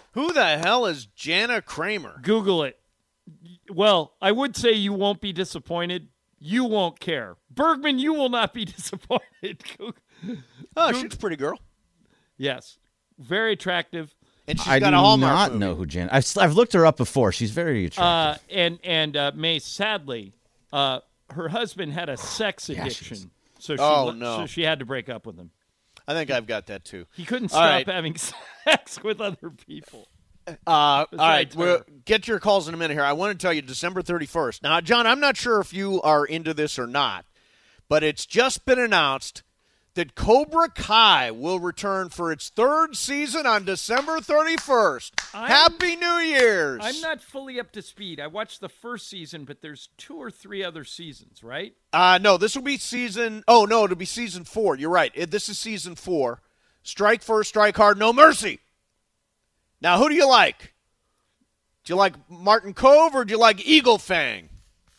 Who the hell is Jana Kramer? Google it. Well, I would say you won't be disappointed. You won't care. Bergman, you will not be disappointed. Oh, she's a pretty girl. Yes. Very attractive. And she's got a Hallmark I do not movie. know who Jan. I've looked her up before. She's very attractive. And May, sadly, her husband had a sex addiction. So she had to break up with him. I think I've got that too. He couldn't stop having sex with other people. All right, we'll get your calls in a minute here. I want to tell you December 31st. Now, John, I'm not sure if you are into this or not, but it's just been announced that Cobra Kai will return for its third season on December 31st. Happy New Year's! I'm not fully up to speed. I watched the first season, but there's 2 or 3 other seasons, right? No, this will be it'll be season 4. You're right. This is season 4. Strike first, strike hard, no mercy. Now, who do you like? Do you like Martin Kove or do you like Eagle Fang?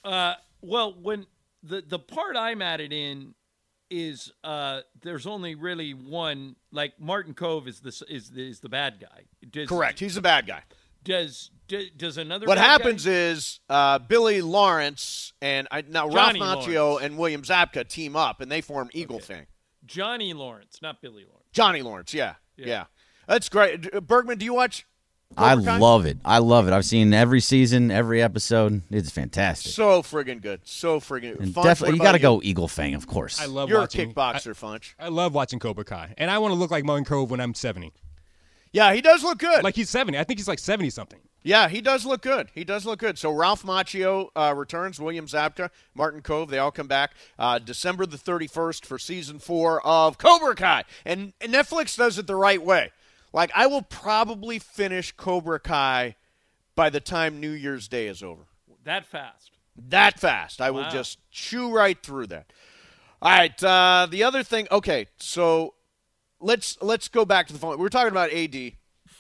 Well, when the part I'm at it in is there's only really one. Like Martin Kove is the bad guy. Correct. He's the bad guy. Does another? What bad happens guy? is Billy Lawrence and Ralph Johnny Macchio Lawrence. and William Zabka team up and they form Eagle Fang. Johnny Lawrence, not Billy Lawrence. Johnny Lawrence, yeah. That's great. Bergman, do you watch I Cobra Kai? love it. I've seen every season, every episode. It's fantastic. So friggin' good. So friggin' good. And Funch, definitely, what you got to about go Eagle Fang, of course. I love You're watching. a kickboxer, Funch. I love watching Cobra Kai, and I want to look like Martin Kove when I'm 70. Yeah, he does look good. Like he's 70. I think he's like 70-something. Yeah, he does look good. He does look good. So Ralph Macchio returns, William Zabka, Martin Kove, they all come back December the 31st for season 4 of Cobra Kai. And Netflix does it the right way. Like, I will probably finish Cobra Kai by the time New Year's Day is over. That fast? That fast. I will just chew right through that. All right, the other thing, okay, so let's go back to the phone. We were talking about AD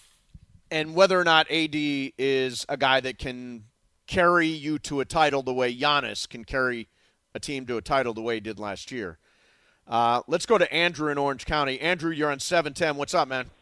and whether or not AD is a guy that can carry you to a title the way Giannis can carry a team to a title the way he did last year. Let's go to Andrew in Orange County. Andrew, you're on 710. What's up, man?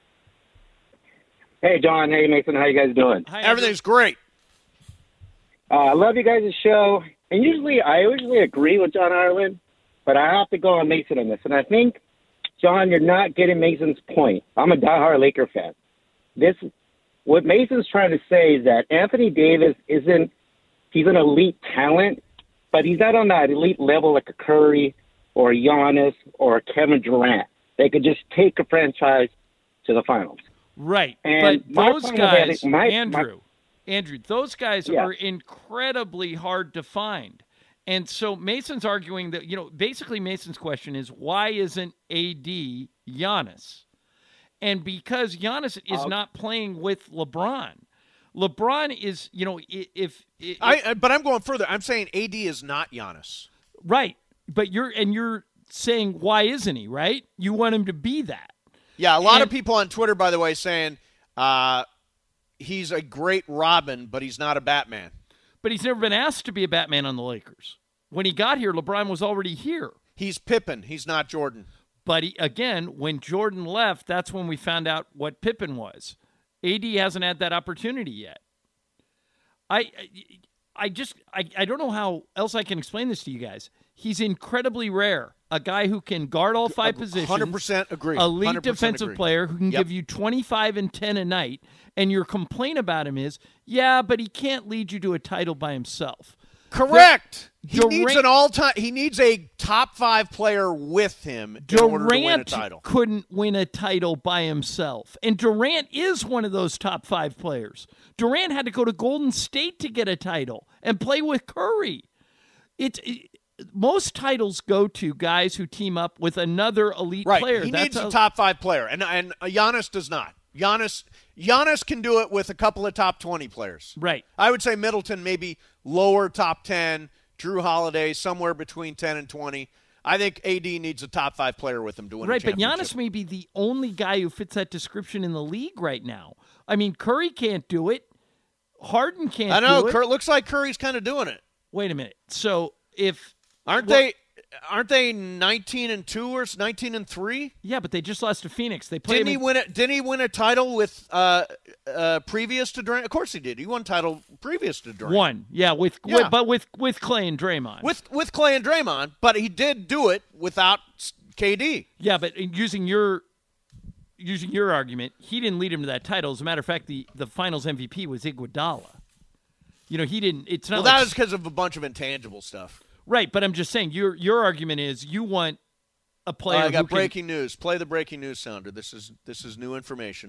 Hey, John. Hey, Mason. How you guys doing? Hi, Everything's great. I love you guys' show. And I usually agree with John Ireland, but I have to go on Mason on this. And I think, John, you're not getting Mason's point. I'm a diehard Laker fan. What Mason's trying to say is that Anthony Davis he's an elite talent, but he's not on that elite level like a Curry or a Giannis or a Kevin Durant. They could just take a franchise to the finals. Right. And but those guys, Andrew, those guys are incredibly hard to find. And so Mason's arguing that, basically Mason's question is, why isn't AD Giannis? And because Giannis is not playing with LeBron. LeBron is, But I'm going further. I'm saying AD is not Giannis. Right. But you're saying, why isn't he, right? You want him to be that. Yeah, a lot of people on Twitter, by the way, saying he's a great Robin, but he's not a Batman. But he's never been asked to be a Batman on the Lakers. When he got here, LeBron was already here. He's Pippen. He's not Jordan. But again, when Jordan left, that's when we found out what Pippen was. AD hasn't had that opportunity yet. I don't know how else I can explain this to you guys. He's incredibly rare. A guy who can guard all 5 positions. 100% agree. Elite 100% defensive agree. player who can give you 25 and 10 a night. And your complaint about him is, but he can't lead you to a title by himself. Correct. He needs an all-time. He needs a top 5 player with him in order to win a title. Couldn't win a title by himself, and Durant is one of those top 5 players. Durant had to go to Golden State to get a title and play with Curry. Most titles go to guys who team up with another elite player. He needs a top 5 player, and Giannis does not. Giannis can do it with a couple of top 20 players. Right. I would say Middleton maybe lower top 10, Drew Holiday somewhere between 10 and 20. I think AD needs a top 5 player with him to win a championship. Right, but Giannis may be the only guy who fits that description in the league right now. I mean, Curry can't do it. Harden can't do it. I know. Looks like Curry's kind of doing it. Wait a minute. So if... Aren't they... aren't they 19-2 or 19-3? Yeah, but they just lost to Phoenix. They played. Didn't he win a title with previous to Durant? Of course he did. He won a title previous to Durant. One, yeah, with Clay and Draymond. With Clay and Draymond, but he did do it without KD. Yeah, but using your argument, he didn't lead him to that title. As a matter of fact, the Finals MVP was Iguodala. He didn't. It's not. Well, that was because of a bunch of intangible stuff. Right, but I'm just saying your argument is you want a player. I got breaking news. Play the breaking news sounder. This is new information.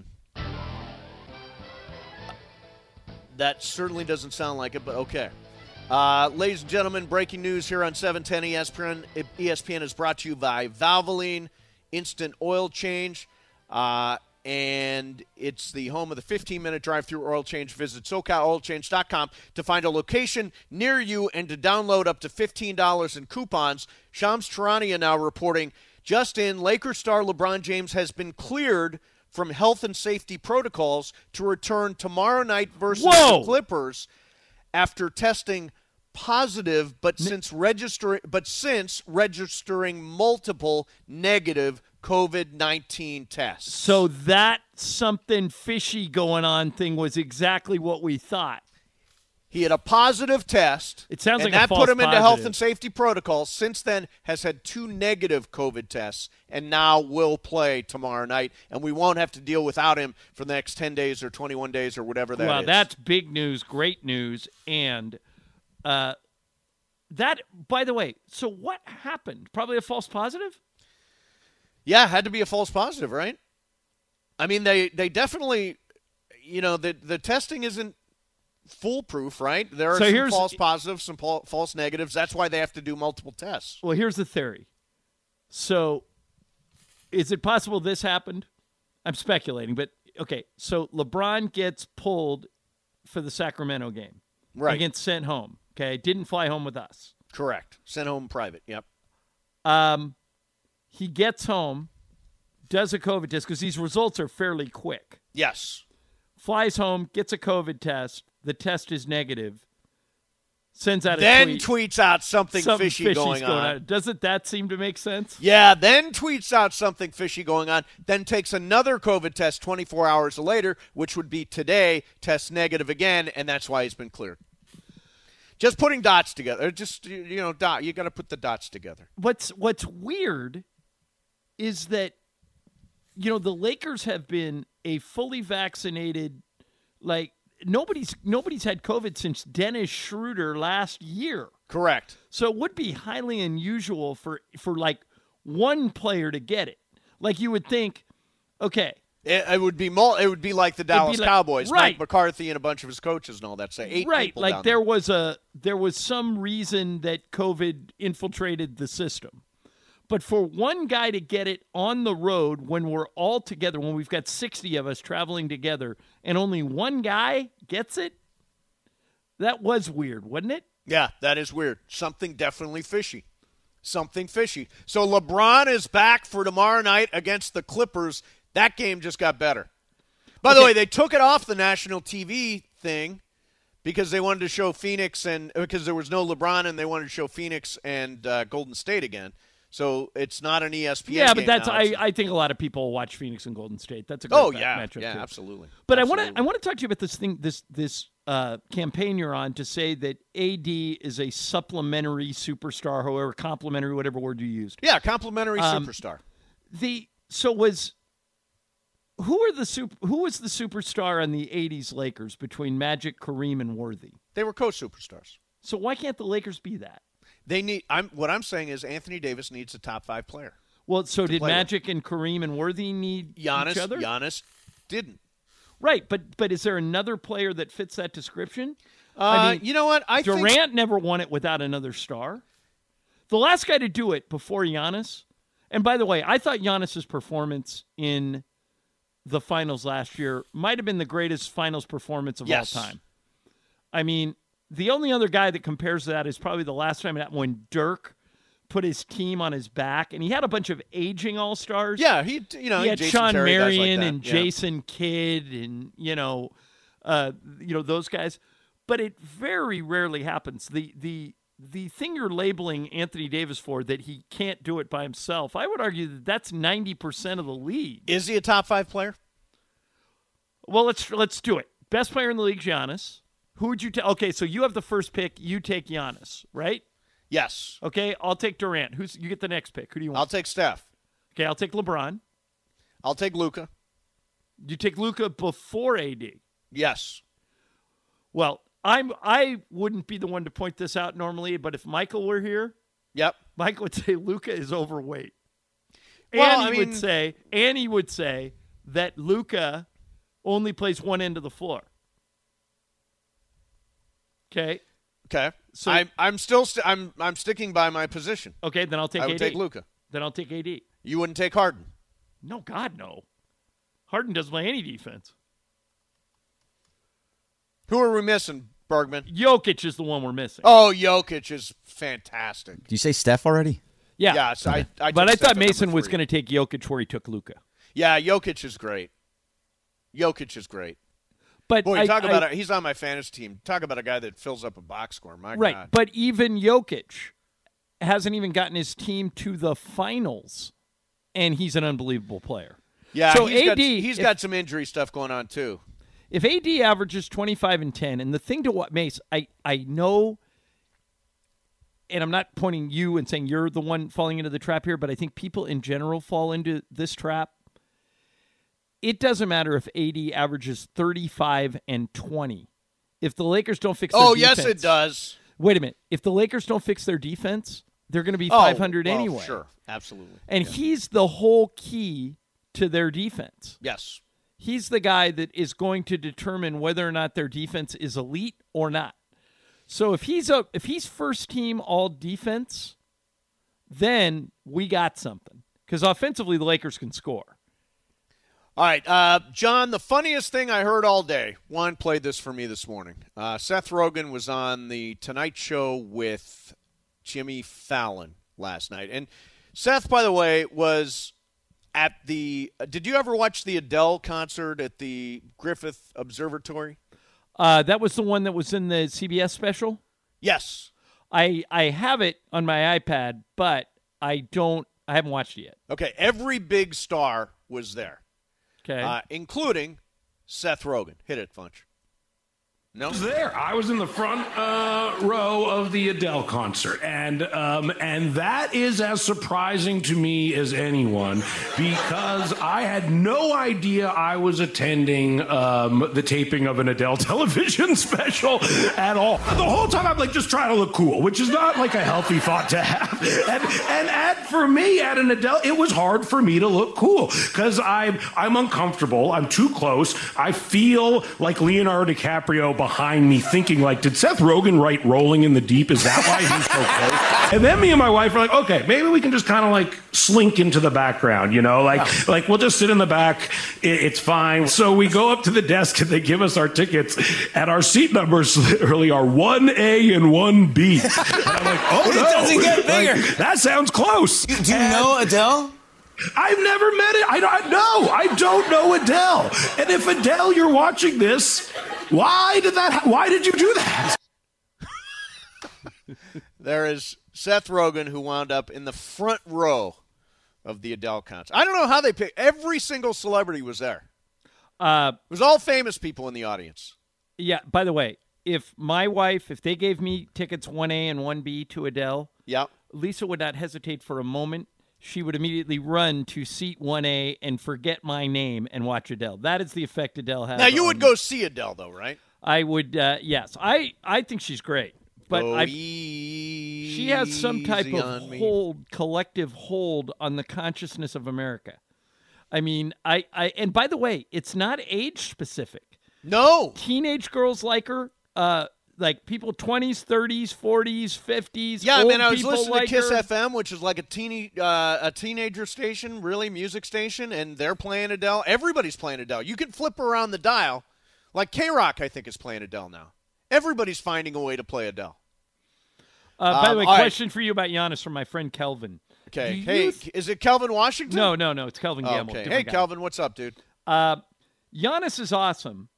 That certainly doesn't sound like it, but okay. Ladies and gentlemen, breaking news here on 710 ESPN. ESPN is brought to you by Valvoline Instant Oil Change. And it's the home of the 15-minute drive-through oil change. Visit SoCalOilChange.com to find a location near you and to download up to $15 in coupons. Shams Charania now reporting, just in, Lakers star LeBron James has been cleared from health and safety protocols to return tomorrow night versus the Clippers after testing positive, but since registering multiple negative COVID-19 tests. So that something fishy going on thing was exactly what we thought. He had a positive test. It sounds like that a false put him into positive. health and safety protocols. Since then, has had 2 negative COVID tests, and now will play tomorrow night. And we won't have to deal without him for the next 10 days or 21 days or whatever that is. Well, that's big news, great news, and that. By the way, so what happened? Probably a false positive. Yeah, had to be a false positive, right? I mean, they definitely, the testing isn't foolproof, right? There are some false positives, some false negatives. That's why they have to do multiple tests. Well, here's the theory. So is it possible this happened? I'm speculating, but okay. So LeBron gets pulled for the Sacramento game. Right. He gets sent home, okay? Didn't fly home with us. Correct. Sent home private, yep. He gets home, does a COVID test, because these results are fairly quick. Yes. Flies home, gets a COVID test. The test is negative. Sends out a tweet. Then tweet. Tweets out something fishy going on. Doesn't that seem to make sense? Yeah, then tweets out something fishy going on. Then takes another COVID test 24 hours later, which would be today, tests negative again, and that's why he's been cleared. Just putting dots together. Just, you got to put the dots together. What's weird is that, the Lakers have been a fully vaccinated, nobody's had COVID since Dennis Schroeder last year. Correct. So it would be highly unusual for one player to get it. You would think, okay. It would be like the Dallas Cowboys, right. Mike McCarthy and a bunch of his coaches and all that. Say 8 right, people down there was some reason that COVID infiltrated the system. But for one guy to get it on the road when we're all together, when we've got 60 of us traveling together, and only one guy gets it, that was weird, wasn't it? Yeah, that is weird. Something definitely fishy. Something fishy. So LeBron is back for tomorrow night against the Clippers. That game just got better. By the way, they took it off the national TV thing because they wanted to show Phoenix because there was no LeBron and they wanted to show Phoenix and Golden State again. So it's not an ESPN game. Yeah, but that's I think a lot of people watch Phoenix and Golden State. That's a great matchup. Yeah, too. Absolutely. But absolutely. I want to talk to you about this thing, this campaign you're on to say that AD is a supplementary superstar, however, complimentary, whatever word you used. Yeah, complimentary superstar. Who was the superstar on the '80s Lakers between Magic, Kareem, and Worthy? They were co-superstars. So why can't the Lakers be that? They need. What I'm saying is Anthony Davis needs a top 5 player. Well, so did Magic and Kareem and Worthy need each other? Giannis didn't. Right, but is there another player that fits that description? You know what? Durant never won it without another star. The last guy to do it before Giannis, and by the way, I thought Giannis's performance in the finals last year might have been the greatest finals performance of all time. I mean, the only other guy that compares to that is probably the last time when Dirk put his team on his back, and he had a bunch of aging all-stars. Yeah, he had Jason Sean Terry, Marion and Jason Kidd and those guys. But it very rarely happens. The the thing you're labeling Anthony Davis for, that he can't do it by himself, I would argue that that's 90% of the league. Is he a top 5 player? Well, let's do it. Best player in the league, Giannis. Who would you take? Okay, so you have the first pick. You take Giannis, right? Yes. Okay, I'll take Durant. You get the next pick? Who do you want? I'll take Steph. Okay, I'll take LeBron. I'll take Luka. You take Luka before AD. Yes. Well, I wouldn't be the one to point this out normally, but if Michael were here, yep, Michael would say Luka is overweight. Well, and he would say that Luka only plays one end of the floor. Okay. Okay. So I'm sticking by my position. Okay, then I'll take AD. I would take Luka. Then I'll take AD. You wouldn't take Harden? No, God, no. Harden doesn't play any defense. Who are we missing, Bergman? Jokic is the one we're missing. Oh, Jokic is fantastic. Did you say Steph already? Yeah. Yes, okay. I but I thought Mason was going to take Jokic where he took Luka. Yeah, Jokic is great. But boy, he's on my fantasy team. Talk about a guy that fills up a box score. My God. But even Jokic hasn't even gotten his team to the finals, and he's an unbelievable player. Yeah, so he's got some injury stuff going on too. If AD averages 25 and 10, and the thing to what, Mace, I know, and I'm not pointing you and saying you're the one falling into the trap here, but I think people in general fall into this trap. It doesn't matter if AD averages 35 and 20. If the Lakers don't fix their defense. Oh, yes, it does. Wait a minute. If the Lakers don't fix their defense, they're going to be 500 anyway. Sure, absolutely. And he's the whole key to their defense. Yes. He's the guy that is going to determine whether or not their defense is elite or not. So if he's first team all defense, then we got something. Because offensively, the Lakers can score. All right, John, the funniest thing I heard all day, Juan played this for me this morning. Seth Rogen was on the Tonight Show with Jimmy Fallon last night. And Seth, by the way, was at did you ever watch the Adele concert at the Griffith Observatory? That was the one that was in the CBS special? Yes. I have it on my iPad, but I haven't watched it yet. Okay, every big star was there. Okay. Including Seth Rogen. Hit it, Funch. No? I was there. I was in the front row of the Adele concert, and that is as surprising to me as anyone because I had no idea I was attending the taping of an Adele television special at all. The whole time I'm like just trying to look cool, which is not like a healthy thought to have. And for me at an Adele, it was hard for me to look cool because I'm uncomfortable. I'm too close. I feel like Leonardo DiCaprio behind me thinking like, did Seth Rogen write Rolling in the Deep? Is that why he's so close? And then me and my wife are like, okay, maybe we can just kind of like slink into the background, you know, like we'll just sit in the back. It's fine. So we go up to the desk and they give us our tickets and our seat numbers literally are 1A and 1B. And I'm like, oh no. It doesn't get bigger. Like, that sounds close. Do you know Adele? I've never met it. I don't know Adele. And if Adele, you're watching this, why did you do that? There is Seth Rogen, who wound up in the front row of the Adele concert. I don't know how they picked. Every single celebrity was there. It was all famous people in the audience. Yeah, by the way, if they gave me tickets 1A and 1B to Adele, yep, Lisa would not hesitate for a moment. She would immediately run to seat 1A and forget my name and watch Adele. That is the effect Adele has. Now, you would go see Adele, though, right? I would, yes. I think she's great. But she has some type of collective hold on the consciousness of America. I mean, and by the way, it's not age specific. No. Teenage girls like her. Like people 20s, 30s, 40s, 50s. Yeah, old I was people listening like to Kiss her. FM, which is like a teenager station, really music station, and they're playing Adele. Everybody's playing Adele. You can flip around the dial. Like K-Rock, I think, is playing Adele now. Everybody's finding a way to play Adele. By the way, question for you about Giannis from my friend Kelvin. Okay. Hey, is it Kelvin Washington? No. It's Kelvin Gamble. Okay. Hey, Kelvin, what's up, dude? Giannis is awesome,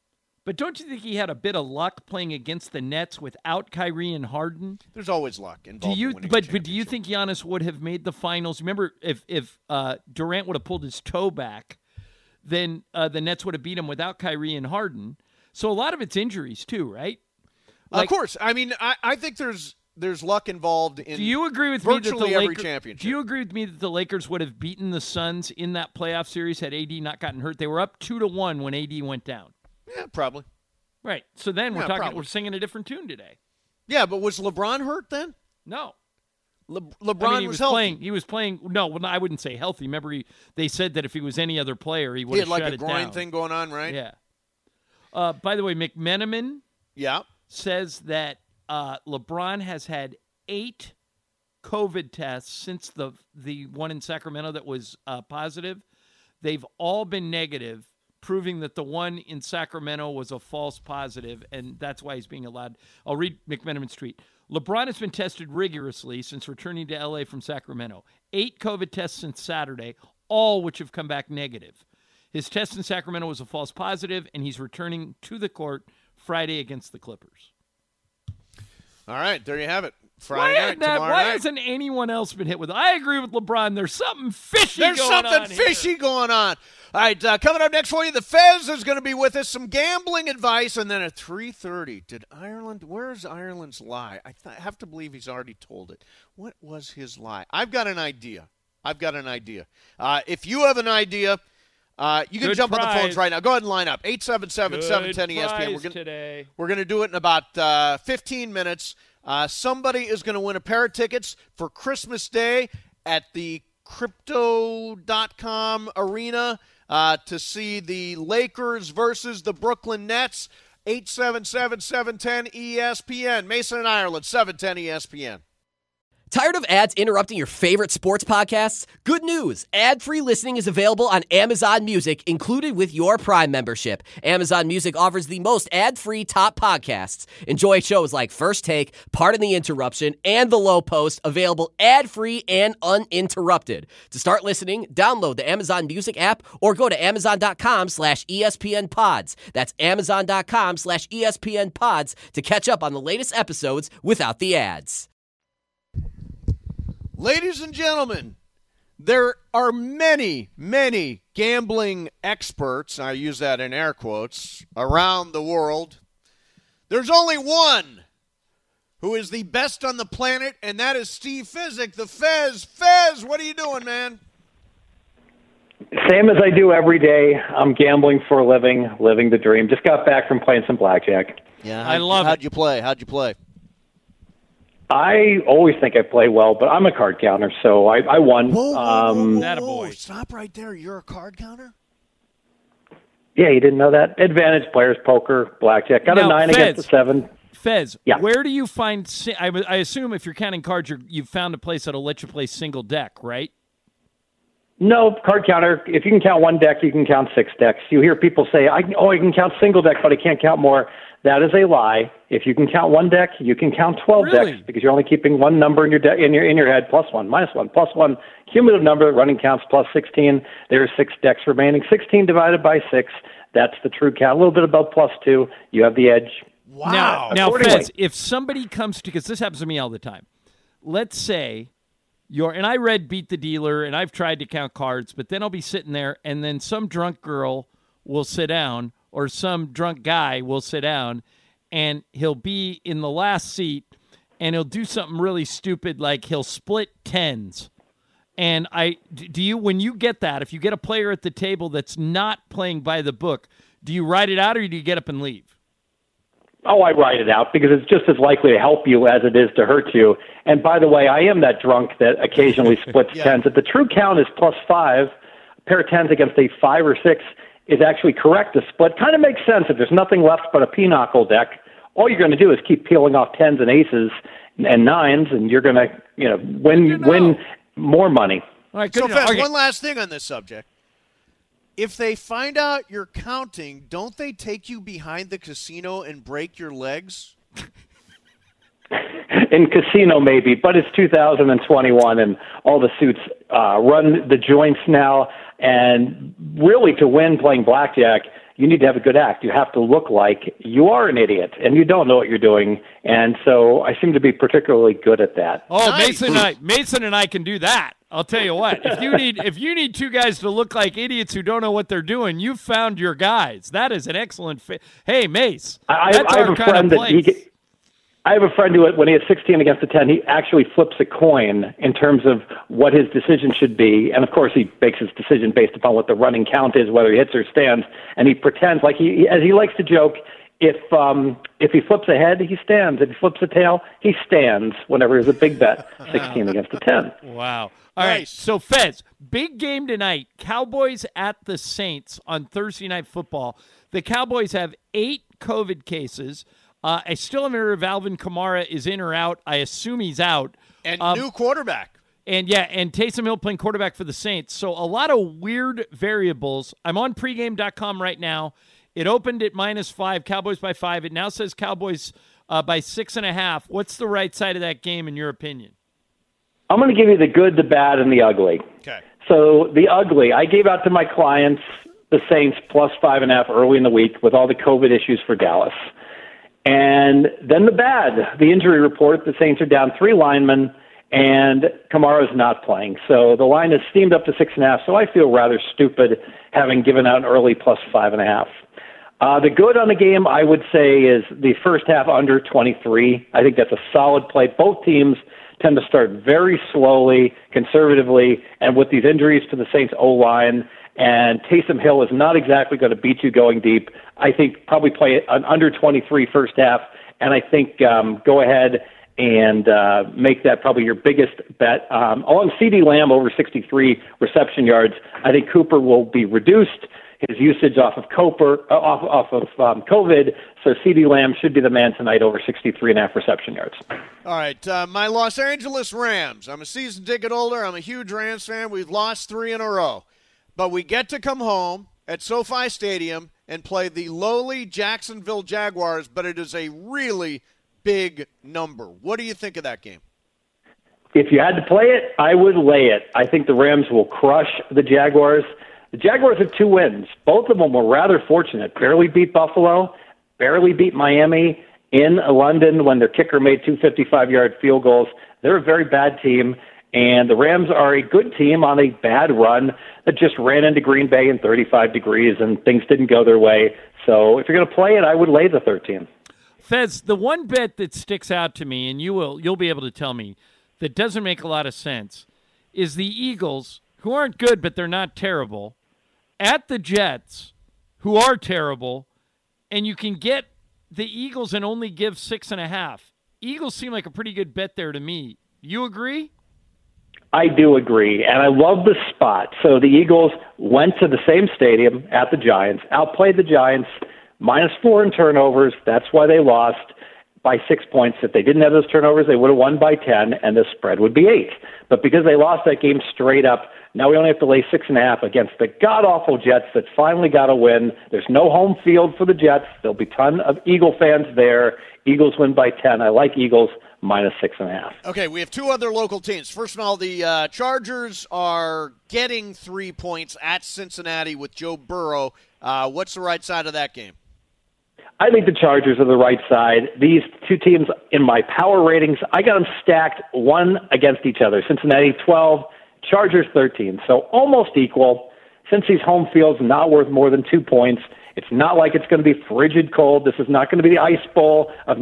But don't you think he had a bit of luck playing against the Nets without Kyrie and Harden? There's always luck involved. But do you think Giannis would have made the finals? Remember, if Durant would have pulled his toe back, then the Nets would have beat him without Kyrie and Harden. So a lot of it's injuries too, right? Of course. I mean, I think there's luck involved in. Do you agree with me that virtually every championship? Do you agree with me that the Lakers would have beaten the Suns in that playoff series had AD not gotten hurt? They were up 2-1 when AD went down. Yeah, probably. Right. So then we're singing a different tune today. Yeah, but was LeBron hurt then? No. LeBron was healthy. He was playing. No, well, I wouldn't say healthy. Remember, they said that if he was any other player, he would have shut it down. He had like a groin thing going on, right? Yeah. By the way, McMenamin says that LeBron has had 8 COVID tests since the one in Sacramento that was positive. They've all been negative, proving that the one in Sacramento was a false positive, and that's why he's being allowed. I'll read McMenamin's tweet. LeBron has been tested rigorously since returning to L.A. from Sacramento. 8 COVID tests since Saturday, all which have come back negative. His test in Sacramento was a false positive, and he's returning to the court Friday against the Clippers. All right, there you have it. Friday night, tomorrow why night. hasn't anyone else been hit with it? I agree with LeBron. There's something fishy going on. There's something fishy going on. All right, coming up next for you, the Fez is going to be with us, some gambling advice, and then at 3:30, where's Ireland's lie? I have to believe he's already told it. What was his lie? I've got an idea. If you have an idea, you can jump on the phones right now. Go ahead and line up. 877-710-ESPN. We're going to do it in about 15 minutes. Somebody is going to win a pair of tickets for Christmas Day at the Crypto.com arena to see the Lakers versus the Brooklyn Nets. 877-710-ESPN. Mason and Ireland, 710 ESPN. Tired of ads interrupting your favorite sports podcasts? Good news! Ad-free listening is available on Amazon Music, included with your Prime membership. Amazon Music offers the most ad-free top podcasts. Enjoy shows like First Take, Pardon the Interruption, and The Low Post, available ad-free and uninterrupted. To start listening, download the Amazon Music app or go to Amazon.com/ESPN Pods. That's Amazon.com/ESPN Pods to catch up on the latest episodes without the ads. Ladies and gentlemen, there are many, many gambling experts, I use that in air quotes, around the world. There's only one who is the best on the planet, and that is Steve Fizzik, the Fez. Fez, what are you doing, man? Same as I do every day. I'm gambling for a living, living the dream. Just got back from playing some blackjack. Yeah, How'd you play? I always think I play well, but I'm a card counter, so I won. Whoa. Stop right there. You're a card counter? Yeah, you didn't know that? Advantage players, poker, blackjack. Got a 9 against a 7. Fez, where do you find – I assume if you're counting cards, you've found a place that'll let you play single deck, right? No, card counter. If you can count one deck, you can count 6 decks. You hear people say, I can count single deck, but I can't count more. That is a lie. If you can count one deck, you can count 12 decks because you're only keeping one number in your in your head, +1, -1, +1. Cumulative number, running counts +16. There are 6 decks remaining. 16 divided by 6. That's the true count. A little bit above +2. You have the edge. Wow. Now Fez, if somebody comes to, because this happens to me all the time, let's say and I read Beat the Dealer, and I've tried to count cards, but then I'll be sitting there, and then some drunk girl will sit down, or some drunk guy will sit down, and he'll be in the last seat, and he'll do something really stupid, like he'll split tens. And when you get that, if you get a player at the table that's not playing by the book, do you write it out or do you get up and leave? Oh, I write it out because it's just as likely to help you as it is to hurt you. And by the way, I am that drunk that occasionally splits tens. If the true count is +5, a pair of tens against a 5 or 6 is actually correct to split. Kind of makes sense. If there's nothing left but a pinochle deck, all you're going to do is keep peeling off 10s and aces and 9s, and you're going to win more money. All right, so, Fez, one last thing on this subject. If they find out you're counting, don't they take you behind the casino and break your legs? In casino, maybe, but it's 2021, and all the suits run the joints now. And really, to win playing blackjack, you need to have a good act. You have to look like you are an idiot and you don't know what you're doing. And so I seem to be particularly good at that. Oh, nice. Mason and I can do that. I'll tell you what. If you need two guys to look like idiots who don't know what they're doing, you've found your guys. That is an excellent fit. Hey, Mace. I have a friend I have a friend who, when he has 16 against a 10, he actually flips a coin in terms of what his decision should be. And, of course, he makes his decision based upon what the running count is, whether he hits or stands. And he pretends, like as he likes to joke, if he flips a head, he stands. If he flips a tail, he stands whenever there's a big bet, 16 against a 10. Wow. All right, so Fez, big game tonight. Cowboys at the Saints on Thursday Night Football. The Cowboys have 8 COVID cases. I still haven't heard if Alvin Kamara is in or out. I assume he's out. And new quarterback. And Taysom Hill playing quarterback for the Saints. So a lot of weird variables. I'm on pregame.com right now. It opened at -5, Cowboys by 5. It now says Cowboys by 6.5. What's the right side of that game in your opinion? I'm going to give you the good, the bad, and the ugly. Okay. So the ugly, I gave out to my clients the Saints plus 5.5 early in the week with all the COVID issues for Dallas. And then the bad, the injury report, the Saints are down 3 linemen, and Kamara's not playing. So the line is steamed up to 6.5, so I feel rather stupid having given out an early plus 5.5. The good on the game, I would say, is the first half under 23. I think that's a solid play. Both teams tend to start very slowly, conservatively, and with these injuries to the Saints O-line, and Taysom Hill is not exactly going to beat you going deep. I think probably play an under 23 first half, and I think go ahead and make that probably your biggest bet. Along CeeDee Lamb over 63 reception yards, I think Cooper will be reduced, his usage off of COVID, so CeeDee Lamb should be the man tonight over 63.5 reception yards. All right, my Los Angeles Rams. I'm a season ticket holder. I'm a huge Rams fan. We've lost 3 in a row. But we get to come home at SoFi Stadium and play the lowly Jacksonville Jaguars, but it is a really big number. What do you think of that game? If you had to play it, I would lay it. I think the Rams will crush the Jaguars. The Jaguars have 2 wins. Both of them were rather fortunate. Barely beat Buffalo, barely beat Miami in London when their kicker made 2 55-yard field goals. They're a very bad team. And the Rams are a good team on a bad run that just ran into Green Bay in 35 degrees and things didn't go their way. So if you're going to play it, I would lay the 13. Fez, the one bet that sticks out to me, and you'll be able to tell me, that doesn't make a lot of sense, is the Eagles, who aren't good but they're not terrible, at the Jets, who are terrible, and you can get the Eagles and only give 6.5. Eagles seem like a pretty good bet there to me. You agree? I do agree, and I love the spot. So the Eagles went to the same stadium at the Giants, outplayed the Giants, -4 in turnovers. That's why they lost by 6 points. If they didn't have those turnovers, they would have won by 10, and the spread would be 8. But because they lost that game straight up, now we only have to lay 6.5 against the god-awful Jets that finally got a win. There's no home field for the Jets. There'll be a ton of Eagle fans there. Eagles win by 10. I like Eagles -6.5. Okay, we have 2 other local teams. First of all, the Chargers are getting 3 points at Cincinnati with Joe Burrow. What's the right side of that game? I think the Chargers are the right side. These 2 teams, in my power ratings, I got them stacked one against each other. Cincinnati 12, Chargers 13. So almost equal. Cincy's home field's not worth more than 2 points. It's not like it's going to be frigid cold. This is not going to be the ice bowl of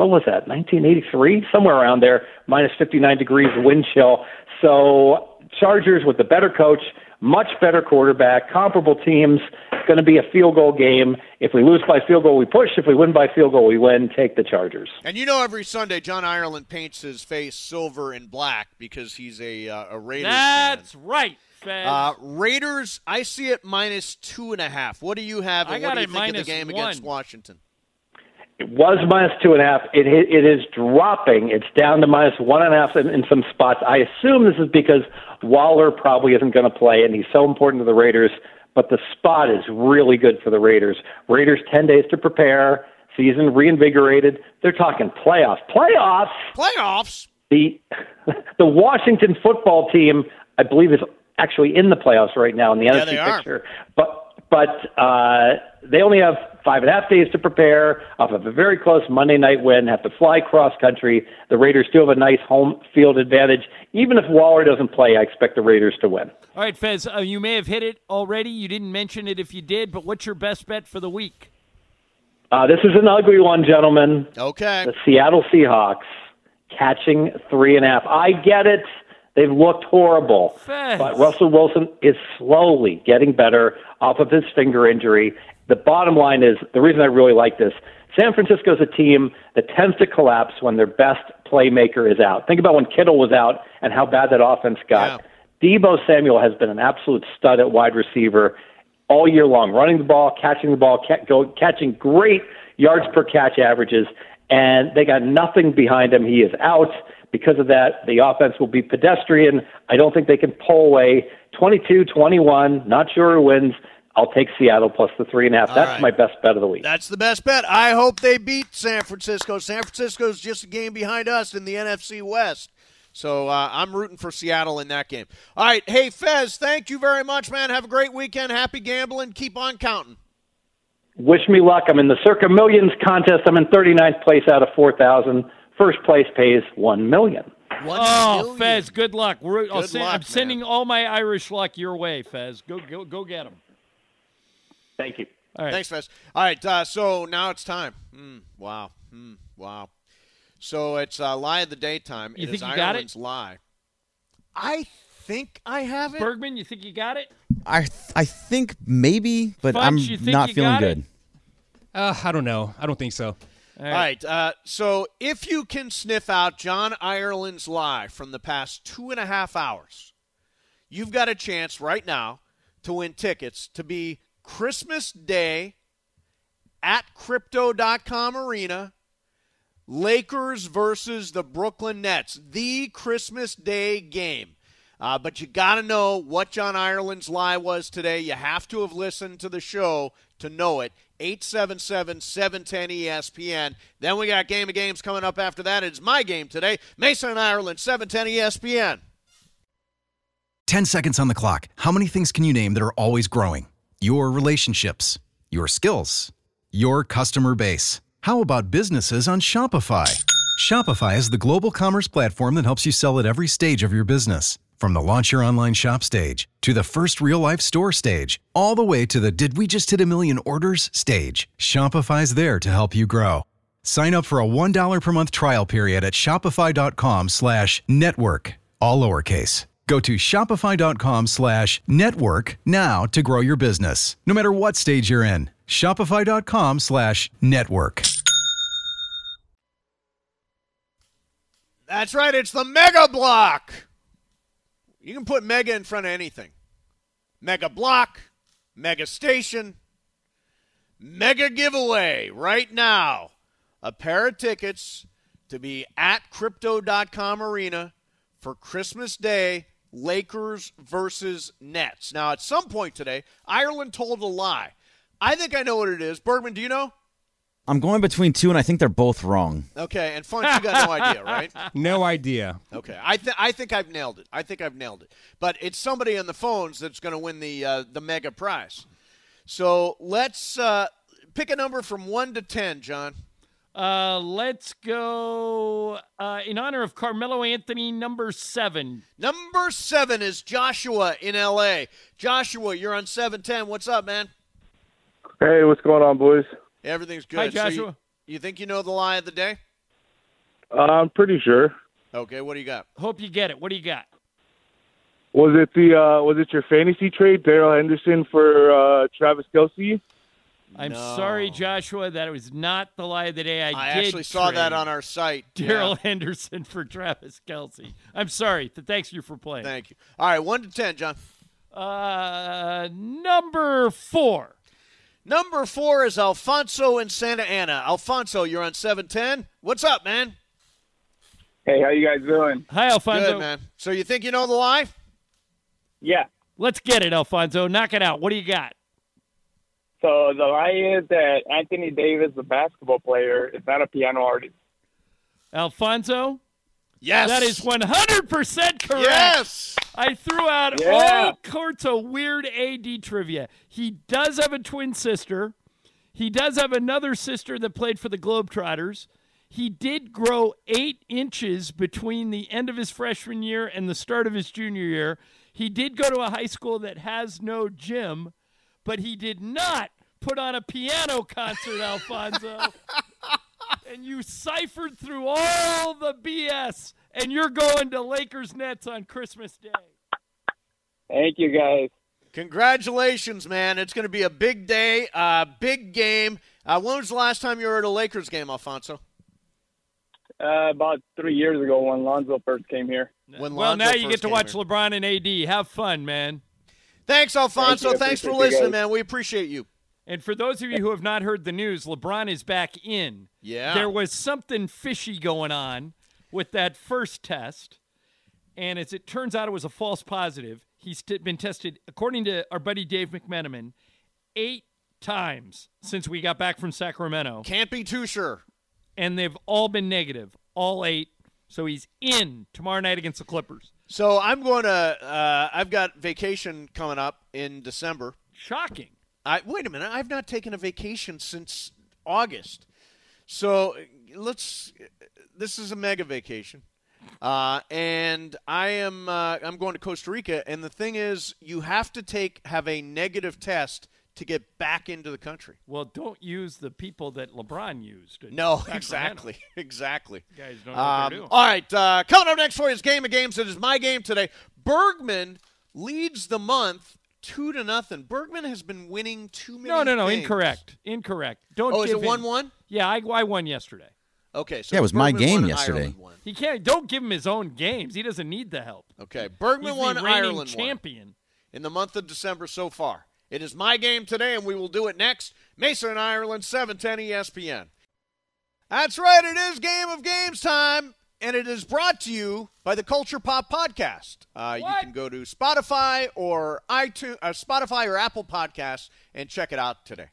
1983? Somewhere around there, -59 degrees wind chill. So Chargers with the better coach, much better quarterback, comparable teams. It's going to be a field goal game. If we lose by field goal, we push. If we win by field goal, we win. Take the Chargers. And you know, every Sunday, John Ireland paints his face silver and black because he's a Raiders fan. That's right, Fez. Raiders, I see it -2.5. What do you have, and what do you think of the game against Washington? It was -2.5. It is dropping. It's down to -1.5 in some spots. I assume this is because Waller probably isn't going to play, and he's so important to the Raiders. But the spot is really good for the Raiders. Raiders 10 days to prepare. Season reinvigorated. They're talking playoffs. Playoffs? The Washington football team, I believe, is actually in the playoffs right now in the NFC picture. But but they only have 5.5 days to prepare off of a very close Monday night win, have to fly cross country. The Raiders still have a nice home field advantage. Even if Waller doesn't play, I expect the Raiders to win. All right, Fez, you may have hit it already. You didn't mention it if you did, but what's your best bet for the week? This is an ugly one, gentlemen. Okay. The Seattle Seahawks catching 3.5. I get it. They've looked horrible. Fez. But Russell Wilson is slowly getting better off of his finger injury. The bottom line is, the reason I really like this, San Francisco is a team that tends to collapse when their best playmaker is out. Think about when Kittle was out and how bad that offense got. Yeah. Deebo Samuel has been an absolute stud at wide receiver all year long, running the ball, catching the ball, catching great yards per catch averages, and they got nothing behind him. He is out. Because of that, the offense will be pedestrian. I don't think they can pull away 22-21. Not sure who wins. I'll take Seattle plus the 3.5. That's my best bet of the week. That's the best bet. I hope they beat San Francisco. San Francisco's just a game behind us in the NFC West. So I'm rooting for Seattle in that game. All right. Hey, Fez, thank you very much, man. Have a great weekend. Happy gambling. Keep on counting. Wish me luck. I'm in the Circa Millions contest. I'm in 39th place out of 4,000. First place pays $1 million. Oh, Fez, good luck. I'm sending man. all my Irish luck your way, Fez. Go get them. Thank you. All right. Thanks, Fez. All right, so now it's time. Wow. So it's Lie of the Day time. You it think is you got Ireland's it? Lie. I think I have it. Bergman, you think you got it? I think maybe, but Funch, I'm you think not you feeling got good. I don't know. I don't think so. All right. So if you can sniff out John Ireland's lie from the past 2.5 hours, you've got a chance right now to win tickets to be Christmas Day at Crypto.com Arena, Lakers versus the Brooklyn Nets, the Christmas Day game. But you got to know what John Ireland's lie was today. You have to have listened to the show to know it. 877-710-ESPN. Then we got Game of Games coming up after that. It's my game today. Mason and Ireland, 710 ESPN. 10 seconds on the clock. How many things can you name that are always growing? Your relationships, your skills, your customer base. How about businesses on Shopify? Shopify is the global commerce platform that helps you sell at every stage of your business. From the launch your online shop stage, to the first real-life store stage, all the way to the did we just hit 1 million orders stage, Shopify's there to help you grow. Sign up for a $1 per month trial period at shopify.com/network, all lowercase. Go to shopify.com/network now to grow your business, no matter what stage you're in. Shopify.com/network. That's right. It's the Mega Block. You can put mega in front of anything. Mega Block, Mega Station, Mega Giveaway right now. A pair of tickets to be at Crypto.com Arena for Christmas Day, Lakers versus Nets. Now, at some point today, Ireland told a lie. I think I know what it is. Bergman, do you know? I'm going between two, and I think they're both wrong. Okay, and Funch, you got no idea, right? No idea. Okay, I think I've nailed it. But it's somebody on the phones that's going to win the mega prize. So let's pick a number from 1 to 10, John. Let's go in honor of Carmelo Anthony, number 7. Number 7 is Joshua in L.A. Joshua, you're on 710. What's up, man? Hey, what's going on, boys? Everything's good. Hi, Joshua. So you think you know the lie of the day? I'm pretty sure. Okay, what do you got? Hope you get it. What do you got? Was it your fantasy trade, Darrell Henderson for Travis Kelce? I'm sorry, Joshua, that was not the lie of the day. I actually saw that on our site. Darrell Henderson for Travis Kelce. I'm sorry. Thanks you for playing. Thank you. All right, 1 to 10, John. Number 4. Number 4 is Alfonso in Santa Ana. Alfonso, you're on 710. What's up, man? Hey, how you guys doing? Hi, Alfonso. Good, man. So you think you know the lie? Yeah. Let's get it, Alfonso. Knock it out. What do you got? So the lie is that Anthony Davis, the basketball player, is not a piano artist. Alfonso? Yes. That is 100% correct. Yes. I threw out all sorts of weird AD trivia. He does have a twin sister. He does have another sister that played for the Globetrotters. He did grow 8 inches between the end of his freshman year and the start of his junior year. He did go to a high school that has no gym, but he did not put on a piano concert, Alfonso. And you ciphered through all the BS, and you're going to Lakers Nets on Christmas Day. Thank you, guys. Congratulations, man. It's going to be a big day, big game. When was the last time you were at a Lakers game, Alfonso? About 3 years ago when Lonzo first came here. Well, now you get to watch LeBron and AD. Have fun, man. Thanks, Alfonso. Thanks for listening, man. We appreciate you. And for those of you who have not heard the news, LeBron is back in. Yeah. There was something fishy going on with that first test, and as it turns out, it was a false positive. He's been tested, according to our buddy Dave McMenamin, 8 times since we got back from Sacramento. Can't be too sure. And they've all been negative, all 8. So he's in tomorrow night against the Clippers. So I'm going to I've got vacation coming up in December. Shocking. Wait a minute. I've not taken a vacation since August. So this is a mega vacation. And I'm going to Costa Rica. And the thing is, you have to have a negative test to get back into the country. Well, don't use the people that LeBron used. No, exactly. You guys don't know what they're doing. All right, coming up next for you is Game of Games. It is my game today. Bergman leads the month 2-0. Bergman has been winning too many No, things. incorrect. Don't. Oh, is it 1-1? Yeah, I won yesterday. Okay, so yeah, it was my Bergman game won, yesterday. Ireland won. He can't. Don't give him his own games. He doesn't need the help. Okay, Bergman He's won, the reigning Ireland champion. won in the month of December so far. It is my game today, and we will do it next. Mason and Ireland, 710 ESPN. That's right, it is Game of Games time, and it is brought to you by the Culture Pop Podcast. You can go to Spotify or iTunes, Spotify or Apple Podcasts and check it out today.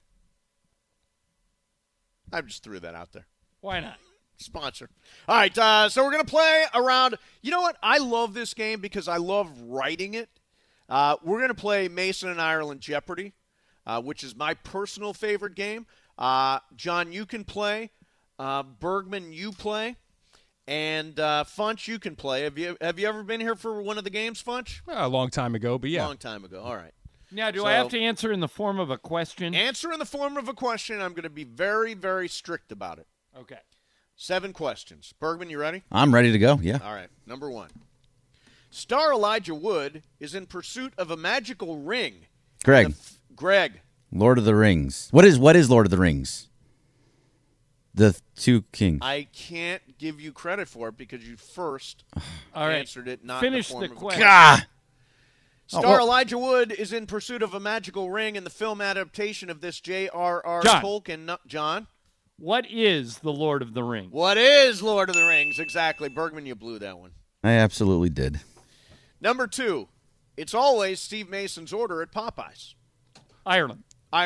I just threw that out there. Why not? Sponsor. All right, so we're going to play around. You know what? I love this game because I love writing it. We're going to play Mason and Ireland Jeopardy, which is my personal favorite game. John, you can play. Bergman, you play. And Funch, you can play. Have you ever been here for one of the games, Funch? A long time ago, but yeah. Long time ago. All right. Now, do I have to answer in the form of a question? Answer in the form of a question. I'm going to be very, very strict about it. Okay. 7 questions. Bergman, you ready? I'm ready to go, yeah. All right. Number 1. Star Elijah Wood is in pursuit of a magical ring. Greg. Greg. Lord of the Rings. What is Lord of the Rings? The 2 kings. I can't give you credit for it because you first answered it, not Finish in the the form question. of Star Elijah Wood is in pursuit of a magical ring in the film adaptation of this J.R.R. Tolkien. John? What is the Lord of the Rings? What is Lord of the Rings? Exactly. Bergman, you blew that one. I absolutely did. Number 2. It's always Steve Mason's order at Popeyes. Ireland.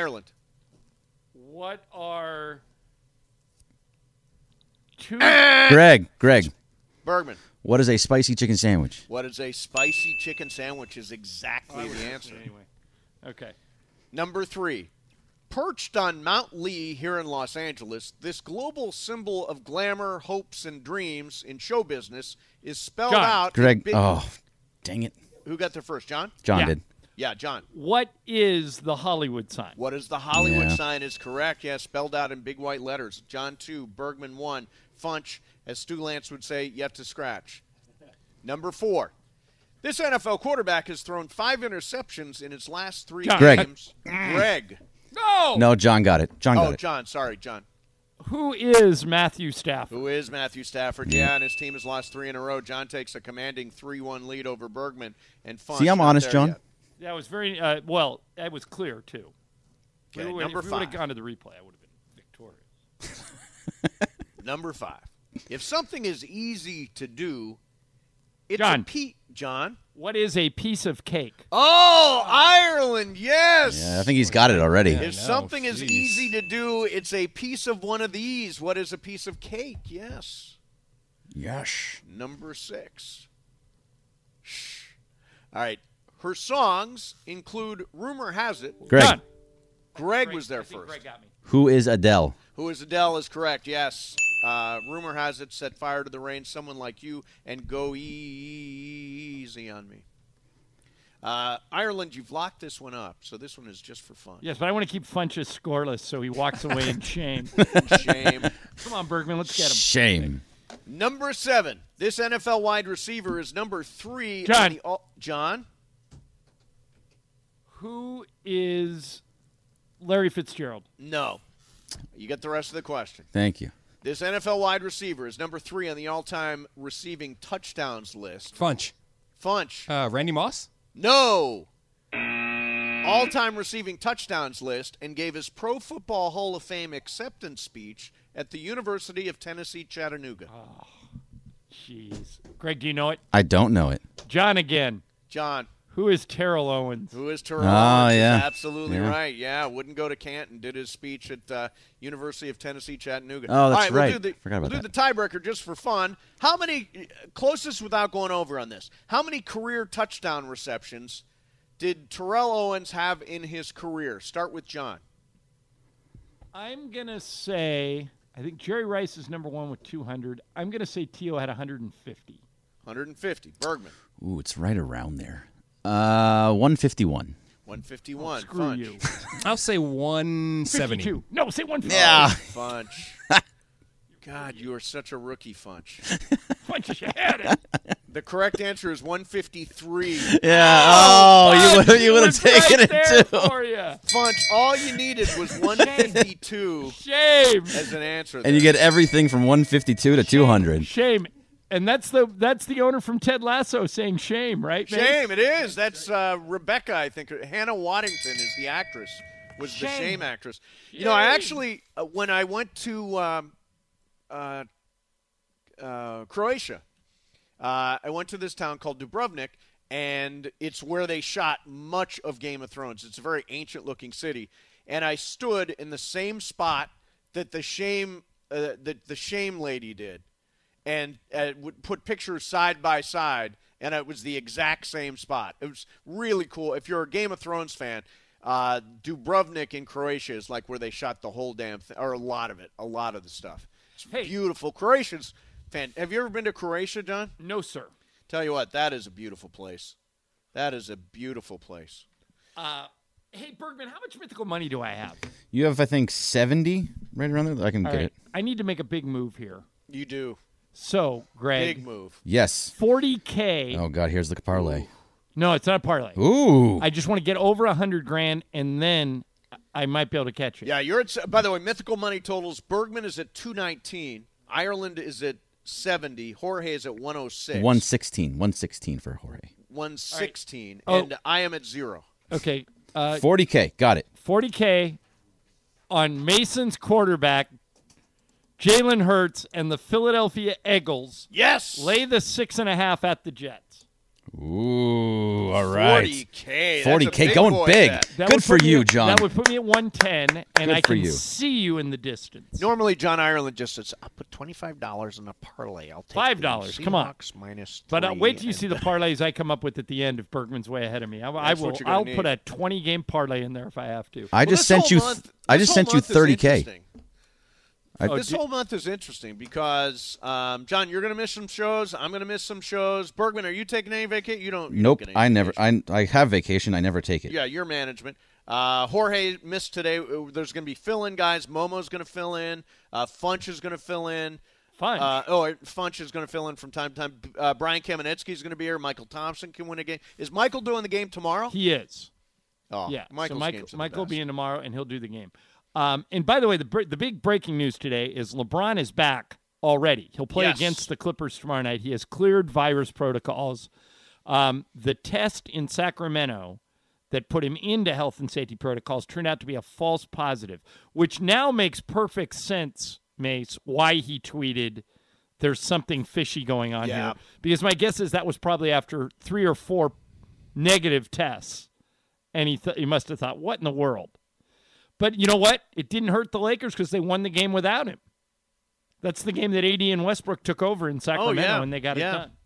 What are 2? Greg. Bergman. What is a spicy chicken sandwich? What is a spicy chicken sandwich is exactly the answer. Anyway. Okay. Number 3. Perched on Mount Lee here in Los Angeles, this global symbol of glamour, hopes, and dreams in show business is spelled out. Greg. Dang it. Who got there first? John? John did. Yeah, John. What is the Hollywood sign? What is the Hollywood sign is correct. Yeah, spelled out in big white letters. John 2, Bergman 1. Funch, as Stu Lance would say, yet to scratch. Number 4. This NFL quarterback has thrown 5 interceptions in his last 3 games. Greg. No, John got it. John. Sorry, John. Who is Matthew Stafford? Yeah, and his team has lost 3 in a row. John takes a commanding 3-1 lead over Bergman. And Funch. See, I'm honest, John. Yet. That was very that was clear, too. Okay, if number 5. If we would have gone to the replay, I would have been victorious. Number 5. If something is easy to do, it's John. What is a piece of cake? Oh, Ireland, yes. Yeah, I think he's got it already. If something is easy to do, it's a piece of one of these. What is a piece of cake? Yes. Yes. Number 6. All right. Her songs include Rumor Has It. Greg. John. Greg was there I think first. Greg got me. Who is Adele? Who is Adele is correct, yes. Rumor Has It, Set Fire to the Rain, Someone Like You, and Go Easy on Me. Ireland, you've locked this one up, so this one is just for fun. Yes, but I want to keep Funches scoreless, so he walks away in shame. Shame. Come on, Bergman, let's get him. Shame. Number 7. This NFL wide receiver is number 3. John. John? Who is Larry Fitzgerald? No. You get the rest of the question. Thank you. This NFL wide receiver is number 3 on the all-time receiving touchdowns list. Funch. Randy Moss? No. All-time receiving touchdowns list and gave his Pro Football Hall of Fame acceptance speech at the University of Tennessee, Chattanooga. Oh, jeez. Greg, do you know it? I don't know it. John again. John. Who is Terrell Owens? Who is Terrell Owens? Yeah. Is absolutely Yeah. right. Yeah, wouldn't go to Canton. Did his speech at University of Tennessee, Chattanooga. Oh, that's All right. right. We'll do Forgot about we'll that. do the tiebreaker just for fun. How many, closest without going over on this, how many career touchdown receptions did Terrell Owens have in his career? Start with John. I'm going to say, I think Jerry Rice is number 1 with 200. I'm going to say T.O. had 150. 150. Bergman. Ooh, it's right around there. 151. 151. Screw Funch. you. I'll say 170. 52. No, say 150. Yeah. Funch. God, you are such a rookie, Funch. Funch, you had it. The correct answer is 153. Yeah. Oh, you would have taken right it there too. for you. Funch, all you needed was 152 Shame. as an answer. And you get everything from 152 to 200. Shame. And that's the owner from Ted Lasso saying shame, right? Mace? Shame, it is. That's Rebecca, I think. Hannah Waddington is the actress, was the Shame actress. You know, I actually, when I went to Croatia, I went to this town called Dubrovnik, and it's where they shot much of Game of Thrones. It's a very ancient-looking city. And I stood in the same spot that the Shame lady did. And would put pictures side by side, and it was the exact same spot. It was really cool. If you're a Game of Thrones fan, Dubrovnik in Croatia is like where they shot the whole damn thing, or a lot of the stuff. It's beautiful. Croatia's fan. Have you ever been to Croatia, John? No, sir. Tell you what, that is a beautiful place. That is a beautiful place. Hey, Bergman, how much mythical money do I have? You have, I think, 70 right around there. I can All get right. it. I need to make a big move here. You do. So, Greg. Big move. Yes. 40K. Oh, God, here's the parlay. No, it's not a parlay. Ooh. I just want to get over $100,000, and then I might be able to catch it. Yeah, you're at. By the way, mythical money totals. Bergman is at 219. Ireland is at 70. Jorge is at 106. 116 for Jorge. 116, right. and I am at 0. Okay. 40K. Got it. 40K on Mason's quarterback, Jalen Hurts, and the Philadelphia Eagles. Yes. Lay the 6.5 at the Jets. Ooh, all right. 40K. 40K, going big. Good for you, John. That would put me at 110, and I for can you. see you in the distance. Normally, John Ireland just says, "I'll put $25 in a parlay. I'll take $5. the Come on. Seahawks minus 3." But wait till you see the parlays I come up with at the end if Bergman's way ahead of me. I'll put a 20-game parlay in there if I have to. I just sent you 30K. This whole month is interesting because, John, you're going to miss some shows. I'm going to miss some shows. Bergman, are you taking any vacation? You don't. Nope, don't get any vacation. I have vacation. I never take it. Yeah, your management. Jorge missed today. There's going to be fill-in guys. Momo's going to fill in. Funch is going to fill in. Funch? Funch is going to fill in from time to time. Brian Kamenetsky is going to be here. Michael Thompson can win a game. Is Michael doing the game tomorrow? He is. Oh, yeah. Michael will be in tomorrow, and he'll do the game. And by the way, the big breaking news today is LeBron is back already. He'll play against the Clippers tomorrow night. He has cleared virus protocols. The test in Sacramento that put him into health and safety protocols turned out to be a false positive, which now makes perfect sense, Mace, why he tweeted there's something fishy going on here. Because my guess is that was probably after 3 or 4 negative tests, and he must have thought, what in the world? But you know what? It didn't hurt the Lakers because they won the game without him. That's the game that AD and Westbrook took over in Sacramento, and they got it done.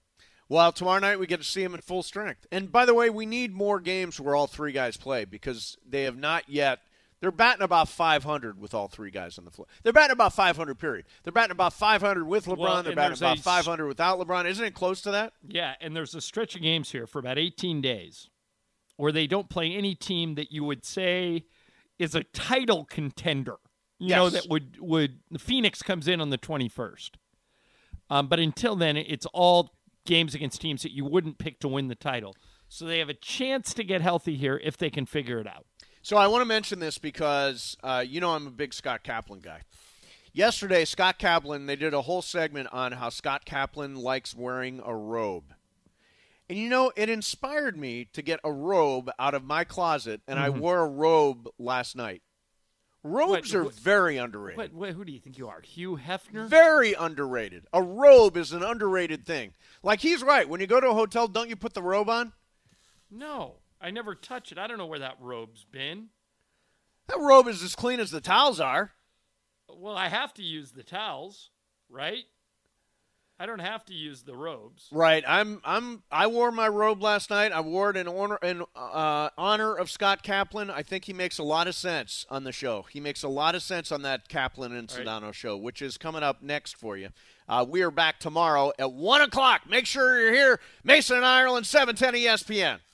Well, tomorrow night we get to see him at full strength. And by the way, we need more games where all three guys play because they have not yet. They're batting about 500 with all three guys on the floor. They're batting about 500, period. They're batting about 500 with LeBron. Well, they're batting about 500 without LeBron. Isn't it close to that? Yeah, and there's a stretch of games here for about 18 days where they don't play any team that you would say is a title contender. You know, that would Phoenix comes in on the 21st. But until then, it's all games against teams that you wouldn't pick to win the title. So they have a chance to get healthy here if they can figure it out. So I want to mention this because, I'm a big Scott Kaplan guy. Yesterday, Scott Kaplan, they did a whole segment on how Scott Kaplan likes wearing a robe. And, it inspired me to get a robe out of my closet, and I wore a robe last night. Robes are very underrated. Who do you think you are, Hugh Hefner? Very underrated. A robe is an underrated thing. Like, he's right. When you go to a hotel, don't you put the robe on? No. I never touch it. I don't know where that robe's been. That robe is as clean as the towels are. Well, I have to use the towels, right? I don't have to use the robes. Right. I wore my robe last night. I wore it in honor of Scott Kaplan. I think he makes a lot of sense on the show. He makes a lot of sense on that Kaplan and Sedano show, which is coming up next for you. We are back tomorrow at 1 o'clock. Make sure you're here. Mason and Ireland, 710 ESPN.